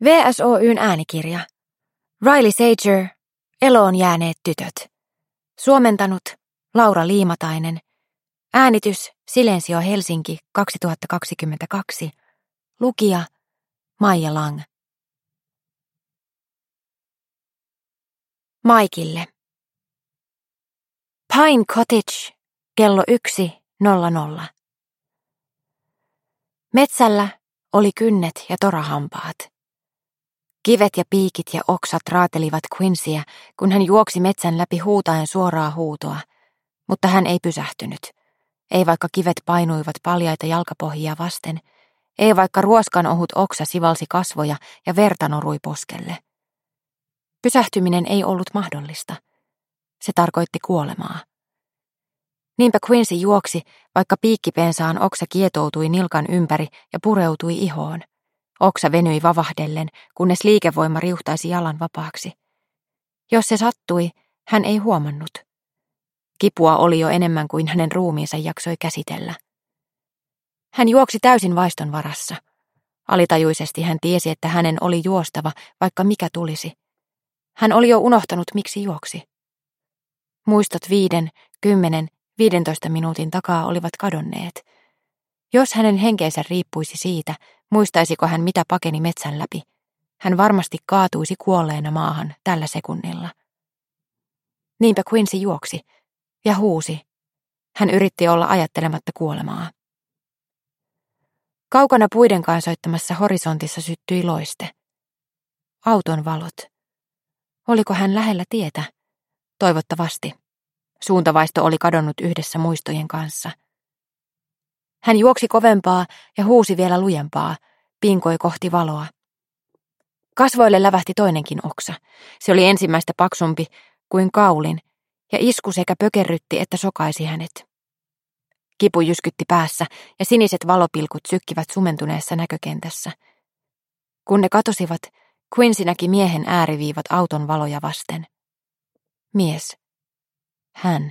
VSOY:n äänikirja. Riley Sager, Eloon jääneet tytöt. Suomentanut Laura Liimatainen. Äänitys Silensio Helsinki 2022. Lukija Maija Lang. Maikille. Pine Cottage, kello 1:00. Metsällä oli kynnet ja torahampaat. Kivet ja piikit ja oksat raatelivat Quincyä, kun hän juoksi metsän läpi huutaen suoraa huutoa, mutta hän ei pysähtynyt. Ei vaikka kivet painuivat paljaita jalkapohjia vasten, ei vaikka ruoskan ohut oksa sivalsi kasvoja ja verta norui poskelle. Pysähtyminen ei ollut mahdollista. Se tarkoitti kuolemaa. Niinpä Quincy juoksi, vaikka piikkipensaan oksa kietoutui nilkan ympäri ja pureutui ihoon. Oksa venyi vavahdellen, kunnes liikevoima riuhtaisi jalan vapaaksi. Jos se sattui, hän ei huomannut. Kipua oli jo enemmän kuin hänen ruumiinsa jaksoi käsitellä. Hän juoksi täysin vaiston varassa. Alitajuisesti hän tiesi, että hänen oli juostava, vaikka mikä tulisi. Hän oli jo unohtanut, miksi juoksi. Muistot 5, 10, 15 minuutin takaa olivat kadonneet. Jos hänen henkeensä riippuisi siitä, muistaisiko hän mitä pakeni metsän läpi, hän varmasti kaatuisi kuolleena maahan tällä sekunnilla. Niinpä Quincy juoksi ja huusi. Hän yritti olla ajattelematta kuolemaa. Kaukana puiden kansoittamassa horisontissa syttyi loiste. Auton valot. Oliko hän lähellä tietä? Toivottavasti. Suuntavaisto oli kadonnut yhdessä muistojen kanssa. Hän juoksi kovempaa ja huusi vielä lujempaa, pinkoi kohti valoa. Kasvoille lävähti toinenkin oksa. Se oli ensimmäistä paksumpi kuin kaulin, ja isku sekä pökerrytti että sokaisi hänet. Kipu jyskytti päässä, ja siniset valopilkut sykkivät sumentuneessa näkökentässä. Kun ne katosivat, Quincy näki miehen ääriviivat auton valoja vasten. Mies. Hän.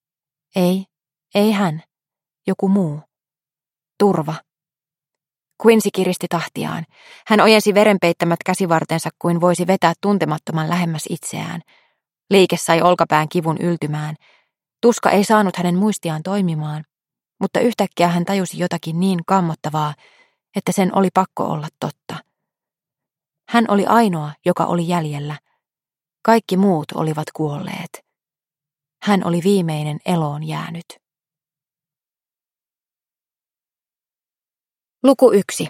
Ei hän. Joku muu. Turva. Quincy kiristi tahtiaan. Hän ojensi verenpeittämät käsivartensa kuin voisi vetää tuntemattoman lähemmäs itseään. Liike sai olkapään kivun yltymään. Tuska ei saanut hänen muistiaan toimimaan, mutta yhtäkkiä hän tajusi jotakin niin kammottavaa, että sen oli pakko olla totta. Hän oli ainoa, joka oli jäljellä. Kaikki muut olivat kuolleet. Hän oli viimeinen eloon jäänyt. Luku 1.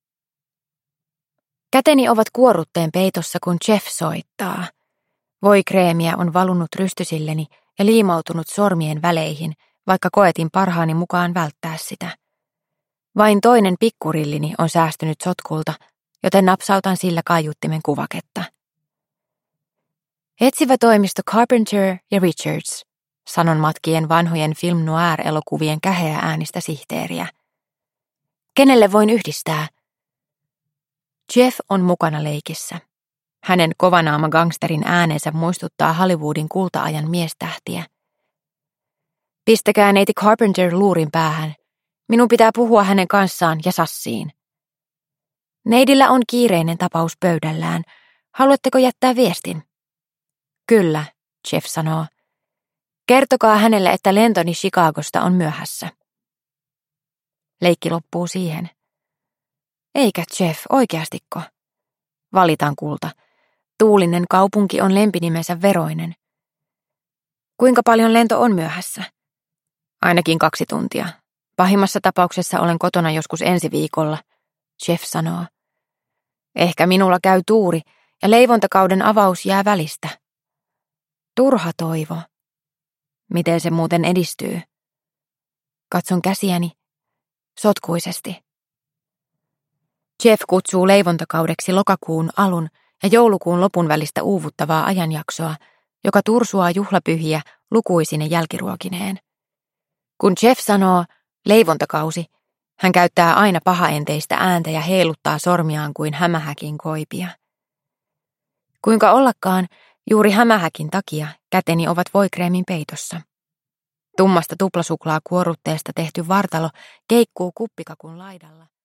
Käteni ovat kuorrutteen peitossa, kun Jeff soittaa. Voikreemiä on valunut rystysilleni ja liimautunut sormien väleihin, vaikka koetin parhaani mukaan välttää sitä. Vain toinen pikkurillini on säästynyt sotkulta, joten napsautan sillä kaiuttimen kuvaketta. Etsivä toimisto Carpenter ja Richards, sanon matkien vanhojen film noir-elokuvien käheä äänistä sihteeriä. Kenelle voin yhdistää? Jeff on mukana leikissä. Hänen kovanaama gangsterin äänensä muistuttaa Hollywoodin kulta-ajan miestähtiä. Pistäkää neiti Carpenter luurin päähän. Minun pitää puhua hänen kanssaan ja sassiin. Neidillä on kiireinen tapaus pöydällään. Haluatteko jättää viestin? Kyllä, Jeff sanoo. Kertokaa hänelle, että lentoni Chicagosta on myöhässä. Leikki loppuu siihen. Eikä Jeff, oikeastiko? Valitan kulta. Tuulinen kaupunki on lempinimensä veroinen. Kuinka paljon lento on myöhässä? Ainakin 2 tuntia. Pahimmassa tapauksessa olen kotona joskus ensi viikolla, Jeff sanoo. Ehkä minulla käy tuuri ja leivontakauden avaus jää välistä. Turha toivo. Miten se muuten edistyy? Katson käsiäni. Sotkuisesti. Jeff kutsuu leivontokaudeksi lokakuun alun ja joulukuun lopun välistä uuvuttavaa ajanjaksoa, joka tursuaa juhlapyhiä lukuisine jälkiruokineen. Kun Jeff sanoo leivontakausi, hän käyttää aina pahaenteistä ääntä ja heiluttaa sormiaan kuin hämähäkin koipia. Kuinka ollakaan, juuri hämähäkin takia käteni ovat voikreemin peitossa. Tummasta tuplasuklaa kuorrutteesta tehty vartalo keikkuu kuppikakun laidalla.